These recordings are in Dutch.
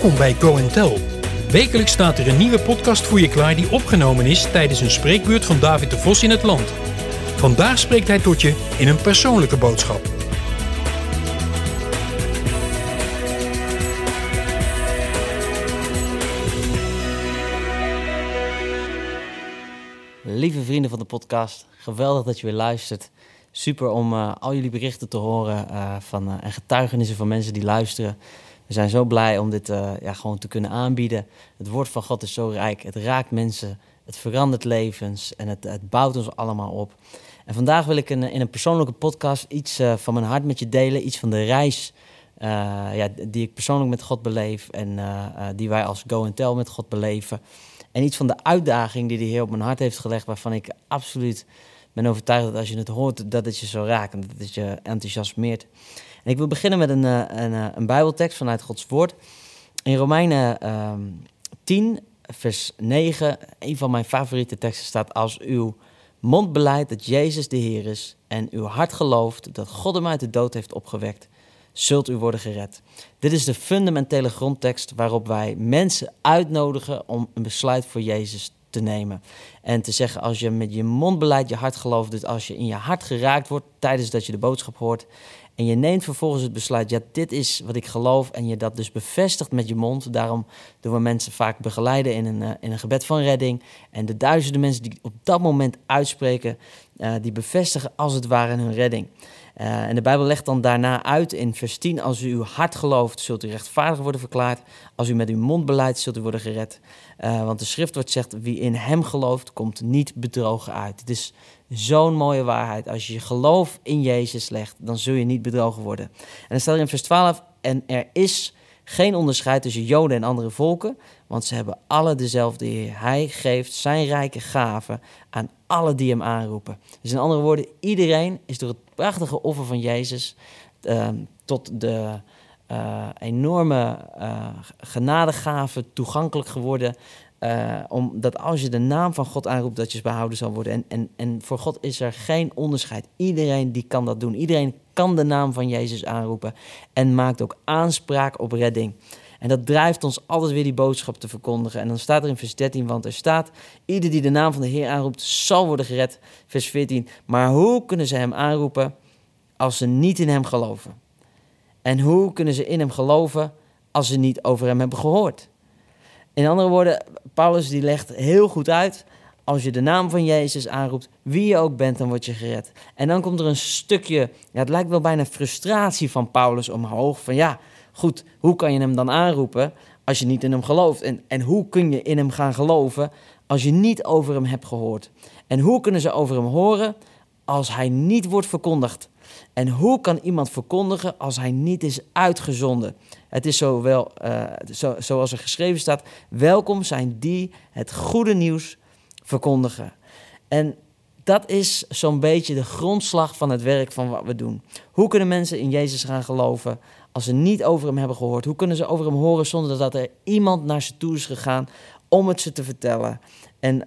Welkom bij Go & Tell. Wekelijks staat er een nieuwe podcast voor je klaar die opgenomen is tijdens een spreekbeurt van David de Vos in het land. Vandaag spreekt hij tot je in een persoonlijke boodschap. Lieve vrienden van de podcast, geweldig dat je weer luistert. Super om al jullie berichten te horen en getuigenissen van mensen die luisteren. We zijn zo blij om dit gewoon te kunnen aanbieden. Het woord van God is zo rijk, het raakt mensen, het verandert levens en het bouwt ons allemaal op. En vandaag wil ik in een persoonlijke podcast iets van mijn hart met je delen. Iets van de reis die ik persoonlijk met God beleef en die wij als Go & Tell met God beleven. En iets van de uitdaging die de Heer op mijn hart heeft gelegd, waarvan ik absoluut ben overtuigd dat als je het hoort, dat het je zo raakt en dat het je enthousiasmeert. En ik wil beginnen met een Bijbeltekst vanuit Gods Woord. In Romeinen 10, vers 9, een van mijn favoriete teksten staat: als uw mond belijdt dat Jezus de Heer is en uw hart gelooft dat God hem uit de dood heeft opgewekt, zult u worden gered. Dit is de fundamentele grondtekst waarop wij mensen uitnodigen om een besluit voor Jezus te nemen. En te zeggen, als je met je mond beleidt, je hart gelooft, dus als je in je hart geraakt wordt tijdens dat je de boodschap hoort, en je neemt vervolgens het besluit, ja, dit is wat ik geloof, en je dat dus bevestigt met je mond. Daarom doen we mensen vaak begeleiden in een gebed van redding. En de duizenden mensen die op dat moment uitspreken, die bevestigen als het ware hun redding. En de Bijbel legt dan daarna uit in vers 10, als u uw hart gelooft, zult u rechtvaardig worden verklaard. Als u met uw mond beleidt, zult u worden gered. Want de schriftwoord zegt, wie in hem gelooft, komt niet bedrogen uit. Het is zo'n mooie waarheid. Als je je geloof in Jezus legt, dan zul je niet bedrogen worden. En dan staat er in vers 12, en er is geen onderscheid tussen Joden en andere volken, want ze hebben alle dezelfde Heer. Hij geeft zijn rijke gaven aan alle die hem aanroepen. Dus in andere woorden, iedereen is door het prachtige offer van Jezus tot de enorme genadegave toegankelijk geworden. Omdat als je de naam van God aanroept, dat je behouden zal worden. En voor God is er geen onderscheid. Iedereen die kan dat doen. Iedereen kan de naam van Jezus aanroepen en maakt ook aanspraak op redding. En dat drijft ons altijd weer die boodschap te verkondigen. En dan staat er in vers 13, want er staat, ieder die de naam van de Heer aanroept, zal worden gered. Vers 14, maar hoe kunnen ze hem aanroepen als ze niet in hem geloven? En hoe kunnen ze in hem geloven als ze niet over hem hebben gehoord? In andere woorden, Paulus die legt heel goed uit, als je de naam van Jezus aanroept, wie je ook bent, dan word je gered. En dan komt er een stukje, het lijkt wel bijna frustratie van Paulus omhoog, van ja, goed, hoe kan je hem dan aanroepen als je niet in hem gelooft? En hoe kun je in hem gaan geloven als je niet over hem hebt gehoord? En hoe kunnen ze over hem horen als hij niet wordt verkondigd? En hoe kan iemand verkondigen als hij niet is uitgezonden? Het is zoals er geschreven staat, welkom zijn die het goede nieuws verkondigen. En dat is zo'n beetje de grondslag van het werk van wat we doen. Hoe kunnen mensen in Jezus gaan geloven als ze niet over hem hebben gehoord? Hoe kunnen ze over hem horen zonder dat er iemand naar ze toe is gegaan om het ze te vertellen? En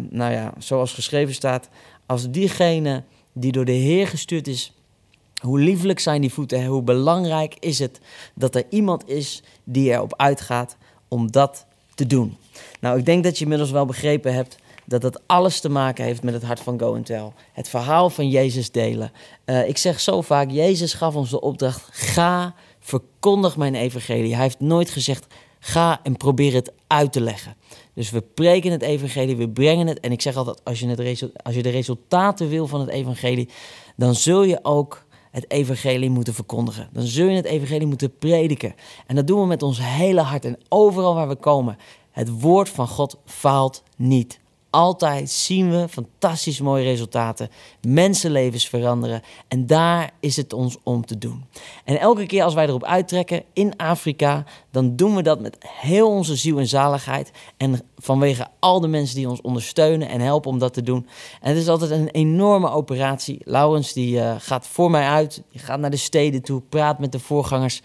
zoals geschreven staat, als diegene die door de Heer gestuurd is, hoe lieflijk zijn die voeten, hoe belangrijk is het dat er iemand is die erop uitgaat om dat te doen. Nou, ik denk dat je inmiddels wel begrepen hebt dat dat alles te maken heeft met het hart van Go & Tell. Het verhaal van Jezus delen. Ik zeg zo vaak, Jezus gaf ons de opdracht, ga, verkondig mijn evangelie. Hij heeft nooit gezegd, ga en probeer het uit te leggen. Dus we preken het evangelie, we brengen het. En ik zeg altijd, als je de resultaten wil van het evangelie, dan zul je ook het evangelie moeten verkondigen. Dan zul je het evangelie moeten prediken. En dat doen we met ons hele hart en overal waar we komen. Het woord van God faalt niet. Altijd zien we fantastisch mooie resultaten. Mensenlevens veranderen. En daar is het ons om te doen. En elke keer als wij erop uittrekken in Afrika, dan doen we dat met heel onze ziel en zaligheid. En vanwege al de mensen die ons ondersteunen en helpen om dat te doen. En het is altijd een enorme operatie. Laurens die gaat voor mij uit. Die gaat naar de steden toe, praat met de voorgangers.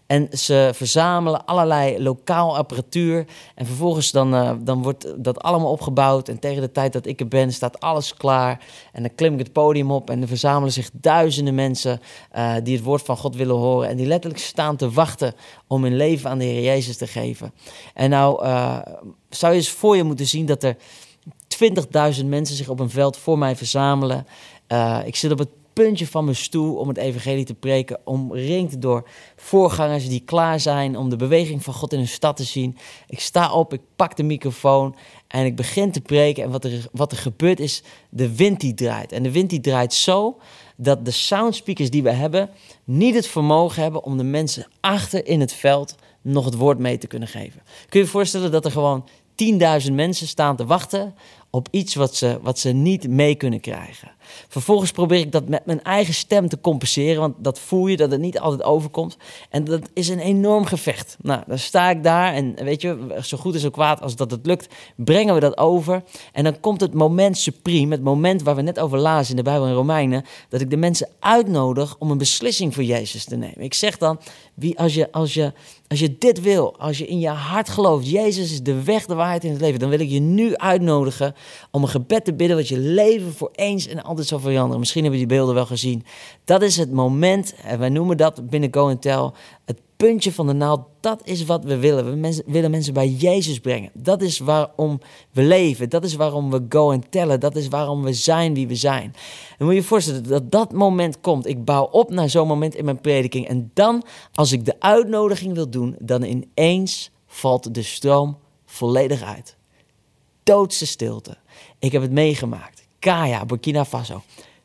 En ze verzamelen allerlei lokaal apparatuur. En vervolgens dan wordt dat allemaal opgebouwd. En tegen de tijd dat ik er ben, staat alles klaar. En dan klim ik het podium op en er verzamelen zich duizenden mensen die het woord van God willen horen. En die letterlijk staan te wachten om hun leven aan de Heer Jezus te geven. En nou zou je eens voor je moeten zien dat er 20.000 mensen zich op een veld voor mij verzamelen. Ik zit op het puntje van mijn stoel om het evangelie te preken, omringd door voorgangers die klaar zijn om de beweging van God in hun stad te zien. Ik sta op, ik pak de microfoon en ik begin te preken. En wat er gebeurt is, de wind die draait. En de wind die draait zo dat de soundspeakers die we hebben niet het vermogen hebben om de mensen achter in het veld nog het woord mee te kunnen geven. Kun je je voorstellen dat er gewoon 10.000 mensen staan te wachten op iets wat ze niet mee kunnen krijgen. Vervolgens probeer ik dat met mijn eigen stem te compenseren, want dat voel je dat het niet altijd overkomt. En dat is een enorm gevecht. Nou, dan sta ik daar en weet je, zo goed en zo kwaad als dat het lukt, brengen we dat over. En dan komt het moment supreme, het moment waar we net over lazen in de Bijbel in Romeinen, dat ik de mensen uitnodig om een beslissing voor Jezus te nemen. Ik zeg dan, als je dit wil, als je in je hart gelooft, Jezus is de weg, de waarheid in het leven, dan wil ik je nu uitnodigen om een gebed te bidden wat je leven voor eens en altijd zal veranderen. Misschien hebben die beelden wel gezien. Dat is het moment, en wij noemen dat binnen Go and Tell, het puntje van de naald. Dat is wat we willen. We willen mensen bij Jezus brengen. Dat is waarom we leven. Dat is waarom we go and tellen. Dat is waarom we zijn wie we zijn. En moet je je voorstellen dat dat moment komt. Ik bouw op naar zo'n moment in mijn prediking. En dan, als ik de uitnodiging wil doen, dan ineens valt de stroom volledig uit. Doodse stilte. Ik heb het meegemaakt. Kaya, Burkina Faso.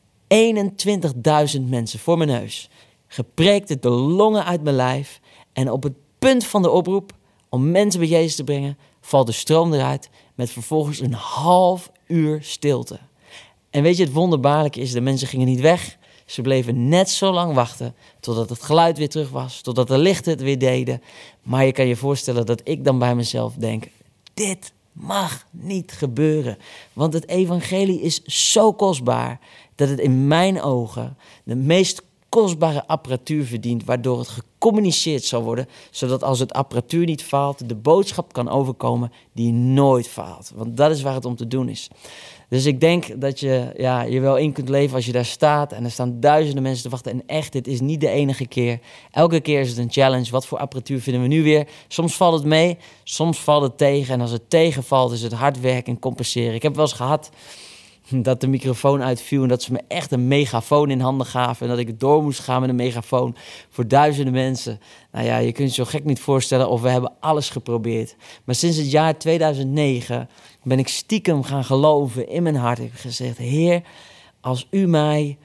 21.000 mensen voor mijn neus. Gepreekt het de longen uit mijn lijf. En op het punt van de oproep om mensen bij Jezus te brengen, valt de stroom eruit met vervolgens een half uur stilte. En weet je, het wonderbaarlijke is, de mensen gingen niet weg. Ze bleven net zo lang wachten totdat het geluid weer terug was, totdat de lichten het weer deden. Maar je kan je voorstellen dat ik dan bij mezelf denk, dit mag niet gebeuren. Want het evangelie is zo kostbaar dat het in mijn ogen de meest kostbare apparatuur verdient, waardoor het gecommuniceerd zal worden, zodat als het apparatuur niet faalt, de boodschap kan overkomen die nooit faalt. Want dat is waar het om te doen is. Dus ik denk dat je wel in kunt leven als je daar staat en er staan duizenden mensen te wachten. En echt, dit is niet de enige keer. Elke keer is het een challenge. Wat voor apparatuur vinden we nu weer? Soms valt het mee, soms valt het tegen. En als het tegenvalt, is het hard werken en compenseren. Ik heb wel eens gehad dat de microfoon uitviel en dat ze me echt een megafoon in handen gaven en dat ik door moest gaan met een megafoon voor duizenden mensen. Nou ja, je kunt je zo gek niet voorstellen of we hebben alles geprobeerd. Maar sinds het jaar 2009 ben ik stiekem gaan geloven in mijn hart. Ik heb gezegd, Heer, als u mij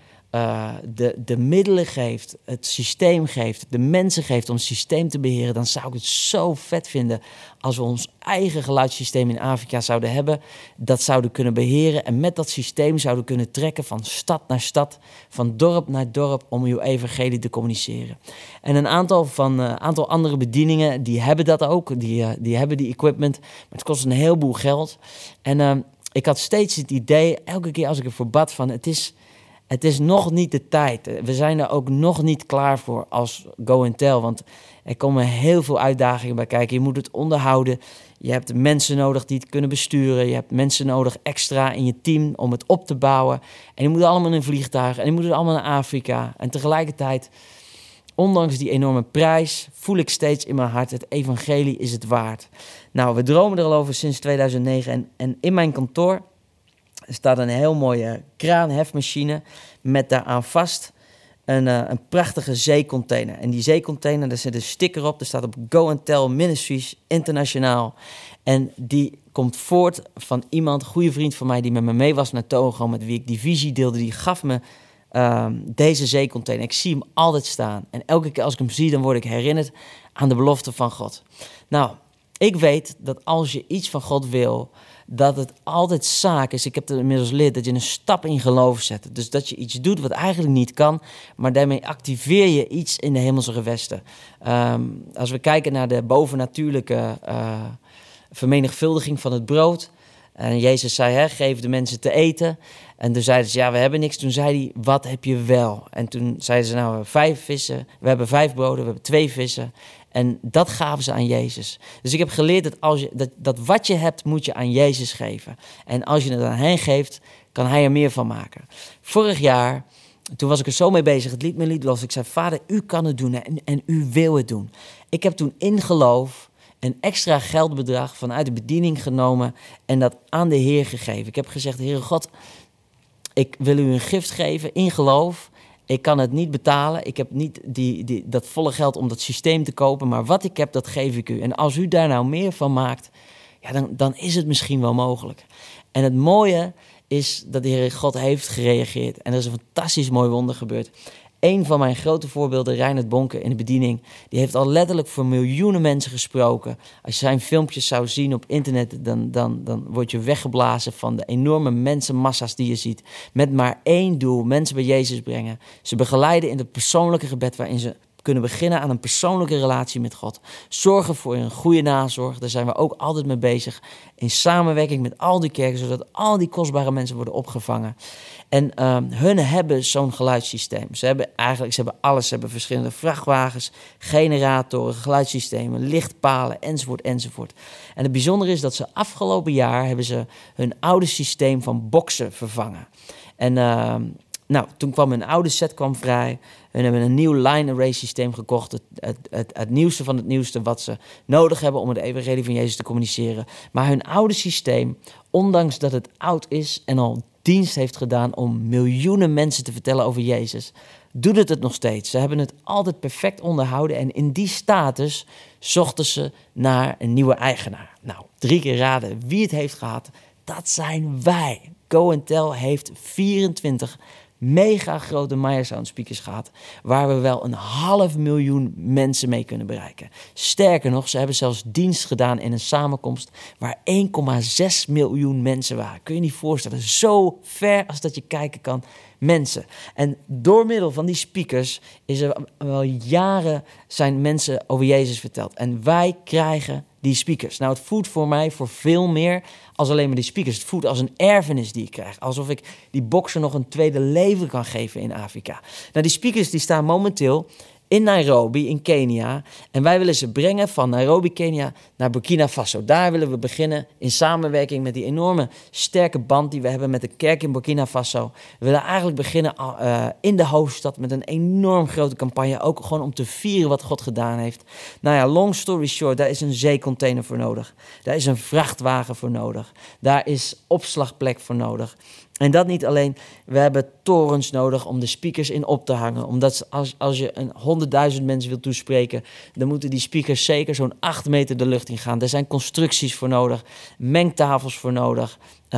de middelen geeft, het systeem geeft, de mensen geeft om het systeem te beheren, dan zou ik het zo vet vinden als we ons eigen geluidssysteem in Afrika zouden hebben, dat zouden kunnen beheren en met dat systeem zouden kunnen trekken van stad naar stad, van dorp naar dorp om uw evangelie te communiceren. En een aantal andere bedieningen, die hebben dat ook, die hebben die equipment, maar het kost een heleboel geld. En ik had steeds het idee, elke keer als ik ervoor bad van, het is nog niet de tijd. We zijn er ook nog niet klaar voor als Go and Tell. Want er komen heel veel uitdagingen bij kijken. Je moet het onderhouden. Je hebt mensen nodig die het kunnen besturen. Je hebt mensen nodig extra in je team om het op te bouwen. En die moeten allemaal in een vliegtuig. En die moeten allemaal naar Afrika. En tegelijkertijd, ondanks die enorme prijs, voel ik steeds in mijn hart, het evangelie is het waard. Nou, we dromen er al over sinds 2009. En in mijn kantoor staat een heel mooie kraanhefmachine met daaraan vast een prachtige zeecontainer. En die zeecontainer, daar zit een sticker op. Er staat op Go and Tell Ministries Internationaal. En die komt voort van iemand, een goede vriend van mij, die met me mee was naar Togo, met wie ik die visie deelde. Die gaf me deze zeecontainer. Ik zie hem altijd staan. En elke keer als ik hem zie, dan word ik herinnerd aan de belofte van God. Nou, ik weet dat als je iets van God wil, dat het altijd zaak is, ik heb het inmiddels geleerd, dat je een stap in geloof zet. Dus dat je iets doet wat eigenlijk niet kan, maar daarmee activeer je iets in de hemelse gewesten. Als we kijken naar de bovennatuurlijke vermenigvuldiging van het brood, En Jezus zei, geef de mensen te eten. En toen zeiden ze, we hebben niks. Toen zei hij, wat heb je wel? En toen zeiden ze, we hebben 5 vissen, we hebben 5 broden, we hebben 2 vissen. En dat gaven ze aan Jezus. Dus ik heb geleerd dat wat je hebt, moet je aan Jezus geven. En als je het aan hem geeft, kan hij er meer van maken. Vorig jaar, toen was ik er zo mee bezig, het liet me niet los. Ik zei, Vader, u kan het doen en u wil het doen. Ik heb toen in geloof een extra geldbedrag vanuit de bediening genomen en dat aan de Heer gegeven. Ik heb gezegd, Heere God, ik wil u een gift geven in geloof. Ik kan het niet betalen. Ik heb niet dat volle geld om dat systeem te kopen. Maar wat ik heb, dat geef ik u. En als u daar nou meer van maakt, dan is het misschien wel mogelijk. En het mooie is dat de Heer God heeft gereageerd. En er is een fantastisch mooi wonder gebeurd. Een van mijn grote voorbeelden, Reinhard Bonke in de bediening, die heeft al letterlijk voor miljoenen mensen gesproken. Als je zijn filmpjes zou zien op internet, dan word je weggeblazen van de enorme mensenmassa's die je ziet. Met maar één doel, mensen bij Jezus brengen. Ze begeleiden in het persoonlijke gebed waarin ze kunnen beginnen aan een persoonlijke relatie met God. Zorgen voor een goede nazorg, daar zijn we ook altijd mee bezig. In samenwerking met al die kerken, zodat al die kostbare mensen worden opgevangen. En hun hebben zo'n geluidssysteem. Ze hebben alles. Ze hebben verschillende vrachtwagens, generatoren, geluidssystemen, lichtpalen, enzovoort. En het bijzondere is dat ze afgelopen jaar hebben ze hun oude systeem van boksen vervangen. En toen kwam hun oude set vrij. Hun hebben een nieuw line array systeem gekocht. Het nieuwste van het nieuwste wat ze nodig hebben om het evangelie van Jezus te communiceren. Maar hun oude systeem, ondanks dat het oud is en al dienst heeft gedaan om miljoenen mensen te vertellen over Jezus, doet het nog steeds. Ze hebben het altijd perfect onderhouden en in die status zochten ze naar een nieuwe eigenaar. 3 keer raden wie het heeft gehad. Dat zijn wij. Go & Tell heeft 24 mega grote Meyer Sound speakers gehad, waar we wel 500.000 mensen mee kunnen bereiken. Sterker nog, ze hebben zelfs dienst gedaan in een samenkomst waar 1,6 miljoen mensen waren. Kun je niet voorstellen, zo ver als dat je kijken kan, mensen. En door middel van die speakers is er wel jaren zijn mensen over Jezus verteld. En wij krijgen die speakers. Het voelt voor mij voor veel meer als alleen maar die speakers. Het voelt als een erfenis die ik krijg. Alsof ik die bokser nog een tweede leven kan geven in Afrika. Die speakers die staan momenteel in Nairobi, in Kenia. En wij willen ze brengen van Nairobi, Kenia, naar Burkina Faso. Daar willen we beginnen in samenwerking met die enorme sterke band die we hebben met de kerk in Burkina Faso. We willen eigenlijk beginnen in de hoofdstad met een enorm grote campagne. Ook gewoon om te vieren wat God gedaan heeft. Long story short, daar is een zeecontainer voor nodig. Daar is een vrachtwagen voor nodig. Daar is opslagplek voor nodig. En dat niet alleen, we hebben torens nodig om de speakers in op te hangen. Omdat als je 100.000 mensen wilt toespreken, dan moeten die speakers zeker zo'n 8 meter de lucht in gaan. Er zijn constructies voor nodig, mengtafels voor nodig,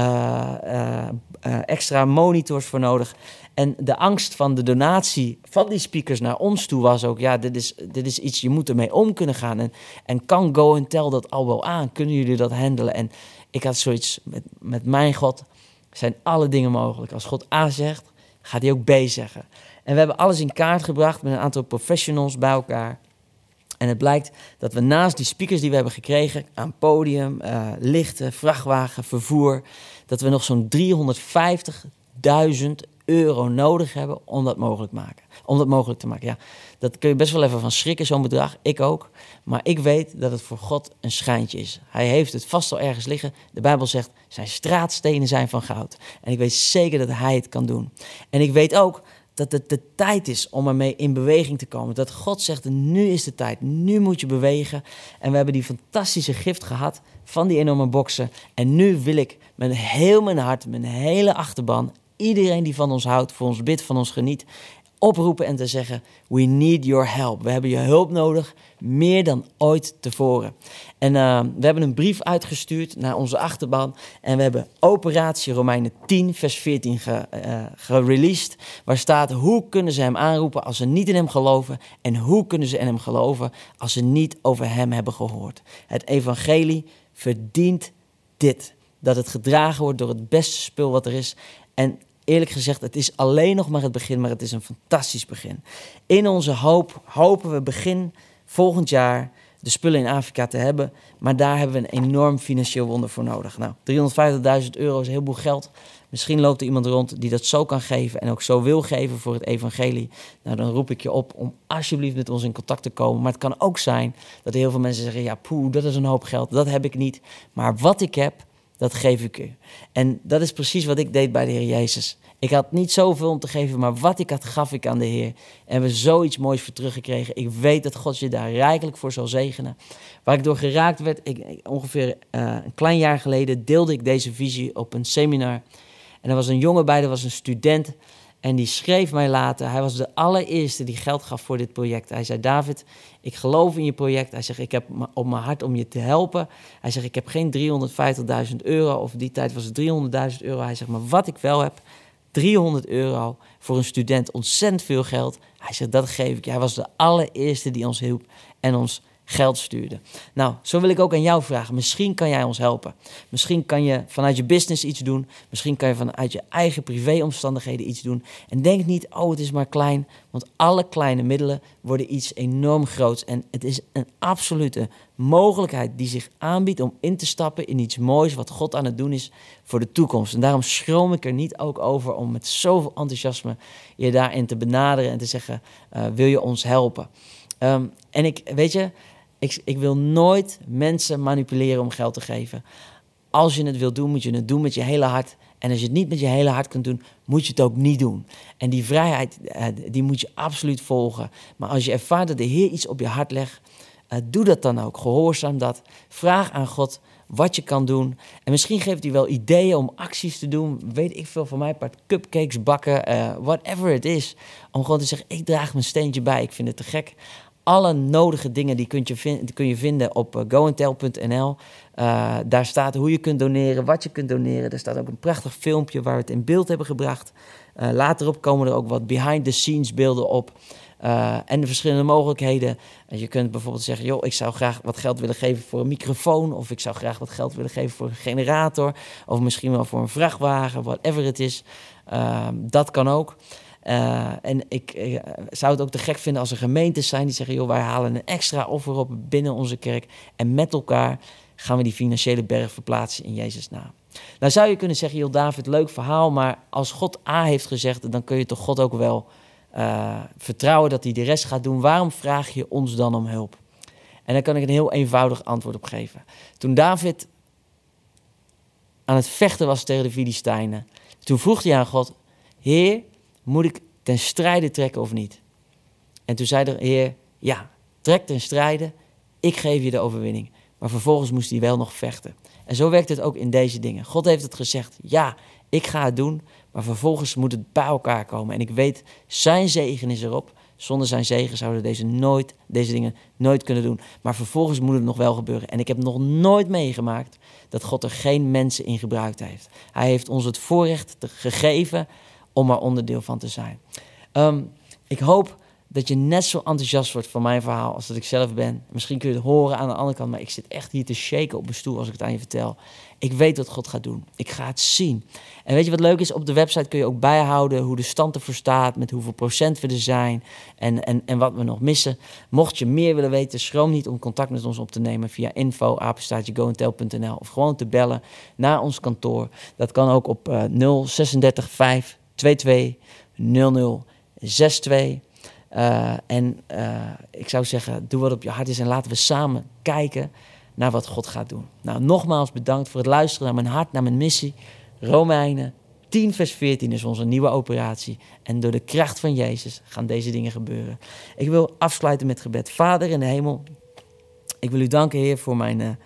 extra monitors voor nodig. En de angst van de donatie van die speakers naar ons toe was ook, dit is iets, je moet ermee om kunnen gaan. En kan Go & Tell dat al wel aan? Kunnen jullie dat handelen? En ik had zoiets met mijn God, zijn alle dingen mogelijk. Als God A zegt, gaat hij ook B zeggen. En we hebben alles in kaart gebracht met een aantal professionals bij elkaar. En het blijkt dat we naast die speakers die we hebben gekregen, aan podium, lichten, vrachtwagen, vervoer, dat we nog zo'n €350.000 nodig hebben om dat mogelijk te maken. Ja, dat kun je best wel even van schrikken, zo'n bedrag. Ik ook. Maar ik weet dat het voor God een schijntje is. Hij heeft het vast al ergens liggen. De Bijbel zegt, zijn straatstenen zijn van goud. En ik weet zeker dat hij het kan doen. En ik weet ook dat het de tijd is om ermee in beweging te komen. Dat God zegt, nu is de tijd. Nu moet je bewegen. En we hebben die fantastische gift gehad van die enorme boksen. En nu wil ik met heel mijn hart, mijn hele achterban, iedereen die van ons houdt, voor ons bidt, van ons geniet, oproepen en te zeggen, we need your help. We hebben je hulp nodig, meer dan ooit tevoren. En we hebben een brief uitgestuurd naar onze achterban en we hebben Operatie Romeinen 10, vers 14 gereleased, waar staat, hoe kunnen ze hem aanroepen als ze niet in hem geloven en hoe kunnen ze in hem geloven als ze niet over hem hebben gehoord. Het evangelie verdient dit, dat het gedragen wordt door het beste spul wat er is. En eerlijk gezegd, het is alleen nog maar het begin, maar het is een fantastisch begin. In onze hoop hopen we begin volgend jaar de spullen in Afrika te hebben. Maar daar hebben we een enorm financieel wonder voor nodig. Nou, €350.000 is een heleboel geld. Misschien loopt er iemand rond die dat zo kan geven en ook zo wil geven voor het evangelie. Nou, dan roep ik je op om alsjeblieft met ons in contact te komen. Maar het kan ook zijn dat er heel veel mensen zeggen, ja, dat is een hoop geld, dat heb ik niet. Maar wat ik heb, dat geef ik u. En dat is precies wat ik deed bij de Heer Jezus. Ik had niet zoveel om te geven, maar wat ik had, gaf ik aan de Heer. En we zoiets moois voor teruggekregen. Ik weet dat God je daar rijkelijk voor zal zegenen. Waar ik door geraakt werd, ongeveer een klein jaar geleden deelde ik deze visie op een seminar. En er was een jongen bij, er was een student. En die schreef mij later, hij was de allereerste die geld gaf voor dit project. Hij zei, David, ik geloof in je project. Hij zegt, ik heb op mijn hart om je te helpen. Hij zegt, ik heb geen €350.000, of die tijd was het €300.000. Hij zegt, maar wat ik wel heb, €300 voor een student, ontzettend veel geld. Hij zegt, dat geef ik je. Hij was de allereerste die ons hielp en ons geld stuurde. Nou, zo wil ik ook aan jou vragen. Misschien kan jij ons helpen. Misschien kan je vanuit je business iets doen. Misschien kan je vanuit je eigen privéomstandigheden iets doen. En denk niet, het is maar klein. Want alle kleine middelen worden iets enorm groots. En het is een absolute mogelijkheid die zich aanbiedt om in te stappen in iets moois wat God aan het doen is voor de toekomst. En daarom schroom ik er niet ook over om met zoveel enthousiasme je daarin te benaderen en te zeggen, wil je ons helpen? En ik wil nooit mensen manipuleren om geld te geven. Als je het wil doen, moet je het doen met je hele hart. En als je het niet met je hele hart kunt doen, moet je het ook niet doen. En die vrijheid, die moet je absoluut volgen. Maar als je ervaart dat de Heer iets op je hart legt, doe dat dan ook. Gehoorzaam dat. Vraag aan God wat je kan doen. En misschien geeft hij wel ideeën om acties te doen. Weet ik veel, van mij part cupcakes bakken, whatever het is. Om gewoon te zeggen, ik draag mijn steentje bij. Ik vind het te gek. Alle nodige dingen die kun je vinden op goandtell.nl. Daar staat hoe je kunt doneren, wat je kunt doneren. Er staat ook een prachtig filmpje waar we het in beeld hebben gebracht. Laterop komen er ook wat behind-the-scenes beelden op. En de verschillende mogelijkheden. Je kunt bijvoorbeeld zeggen, ik zou graag wat geld willen geven voor een microfoon. Of ik zou graag wat geld willen geven voor een generator. Of misschien wel voor een vrachtwagen, whatever het is. Dat kan ook. En ik zou het ook te gek vinden als er gemeentes zijn die zeggen, wij halen een extra offer op binnen onze kerk. En met elkaar gaan we die financiële berg verplaatsen in Jezus' naam. Nou zou je kunnen zeggen, David, leuk verhaal, maar als God A heeft gezegd, dan kun je toch God ook wel vertrouwen dat hij de rest gaat doen. Waarom vraag je ons dan om hulp? En daar kan ik een heel eenvoudig antwoord op geven. Toen David aan het vechten was tegen de Filistijnen, toen vroeg hij aan God, Heer, moet ik ten strijde trekken of niet? En toen zei de Heer, ja, trek ten strijde, ik geef je de overwinning. Maar vervolgens moest hij wel nog vechten. En zo werkt het ook in deze dingen. God heeft het gezegd, ja, ik ga het doen, maar vervolgens moet het bij elkaar komen. En ik weet, zijn zegen is erop. Zonder zijn zegen zouden deze dingen nooit kunnen doen. Maar vervolgens moet het nog wel gebeuren. En ik heb nog nooit meegemaakt dat God er geen mensen in gebruikt heeft. Hij heeft ons het voorrecht gegeven om er onderdeel van te zijn. Ik hoop dat je net zo enthousiast wordt van mijn verhaal als dat ik zelf ben. Misschien kun je het horen aan de andere kant, maar ik zit echt hier te shaken op mijn stoel als ik het aan je vertel. Ik weet wat God gaat doen. Ik ga het zien. En weet je wat leuk is? Op de website kun je ook bijhouden hoe de stand ervoor staat, met hoeveel procent we er zijn en wat we nog missen. Mocht je meer willen weten, schroom niet om contact met ons op te nemen via info@goandtell.nl of gewoon te bellen naar ons kantoor. Dat kan ook op 036 522 0062. Ik zou zeggen, doe wat op je hart is en laten we samen kijken naar wat God gaat doen. Nou, nogmaals bedankt voor het luisteren naar mijn hart, naar mijn missie. Romeinen 10 vers 14 is onze nieuwe operatie. En door de kracht van Jezus gaan deze dingen gebeuren. Ik wil afsluiten met gebed. Vader in de hemel, ik wil u danken, Heer, voor mijn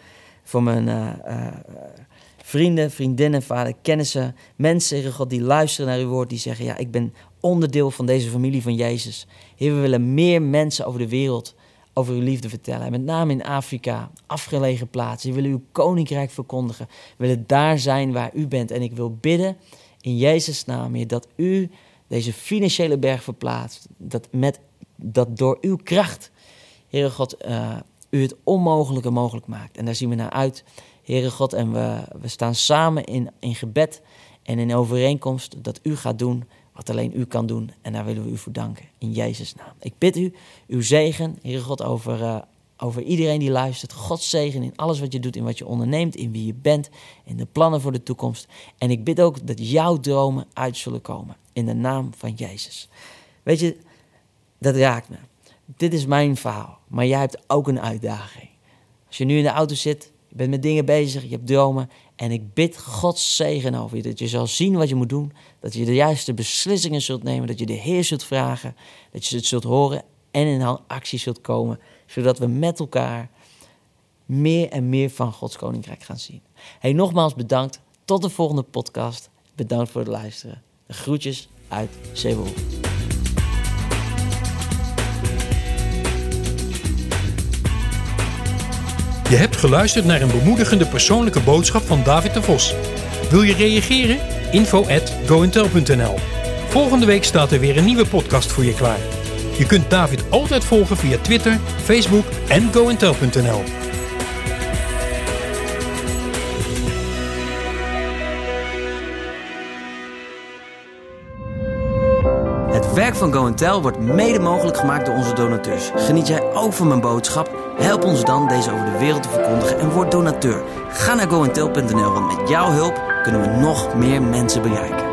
vrienden, vriendinnen, vader, kennissen, mensen, Heer God, die luisteren naar uw woord, die zeggen, ja, ik ben onderdeel van deze familie van Jezus. Heer, we willen meer mensen over de wereld over uw liefde vertellen. En met name in Afrika, afgelegen plaatsen. We willen uw koninkrijk verkondigen. We willen daar zijn waar u bent. En ik wil bidden in Jezus' naam, Heer, dat u deze financiële berg verplaatst. Dat door uw kracht, Heere God, u het onmogelijke mogelijk maakt. En daar zien we naar uit, Heere God. En we staan samen in gebed en in overeenkomst dat u gaat doen wat alleen u kan doen. En daar willen we u voor danken. In Jezus' naam. Ik bid u, uw zegen, Heere God, over over iedereen die luistert. God zegen in alles wat je doet, in wat je onderneemt, in wie je bent, in de plannen voor de toekomst. En ik bid ook dat jouw dromen uit zullen komen. In de naam van Jezus. Weet je, dat raakt me. Dit is mijn verhaal, maar jij hebt ook een uitdaging. Als je nu in de auto zit, je bent met dingen bezig, je hebt dromen. En ik bid Gods zegen over je. Dat je zal zien wat je moet doen. Dat je de juiste beslissingen zult nemen. Dat je de Heer zult vragen. Dat je het zult horen en in actie zult komen. Zodat we met elkaar meer en meer van Gods Koninkrijk gaan zien. Hey, nogmaals bedankt. Tot de volgende podcast. Bedankt voor het luisteren. De groetjes uit Zeewold. Je hebt geluisterd naar een bemoedigende persoonlijke boodschap van David de Vos. Wil je reageren? info@goentel.nl. Volgende week staat er weer een nieuwe podcast voor je klaar. Je kunt David altijd volgen via Twitter, Facebook en goentel.nl. Het werk van Go & Tell wordt mede mogelijk gemaakt door onze donateurs. Geniet jij ook van mijn boodschap? Help ons dan deze over de wereld te verkondigen en word donateur. Ga naar goentel.nl, want met jouw hulp kunnen we nog meer mensen bereiken.